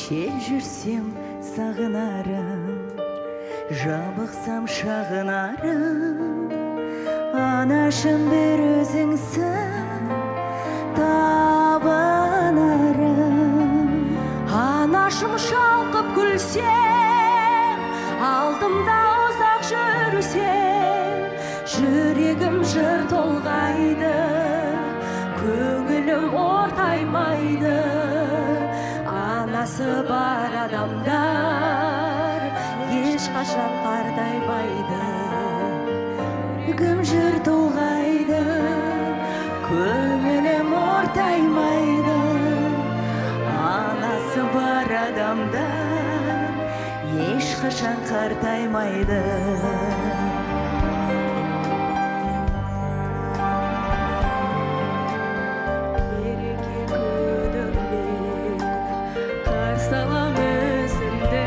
шел жүрсем сағынарым, жабықсам шағынарым, анашым бір өзіңсің табынарым. Анашым шалқып күлсем, алдымда ұзақ жүрсем, жүрегім жыр толғайды, көңілім ортаймайды. Анасы бар адамдар ешқашан қартаймайды. Жүрегім жыр толғайды, көңілім ортаймайды. Анасы бар адамдар ешқашан қартаймайды. Салам өзіңді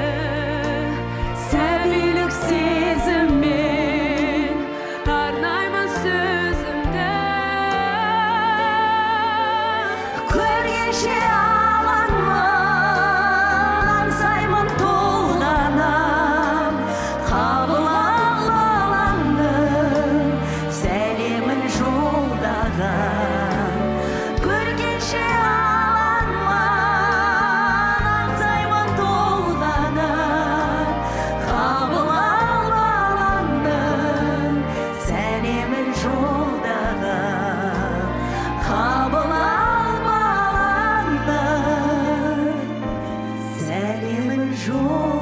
сәбилік сезіммен, арнаймын сөзімді. Көргенше алаңмын, аңсаймын толғанам, қабыл ал балаңды, сәлемін жолдаған. Көргенше жол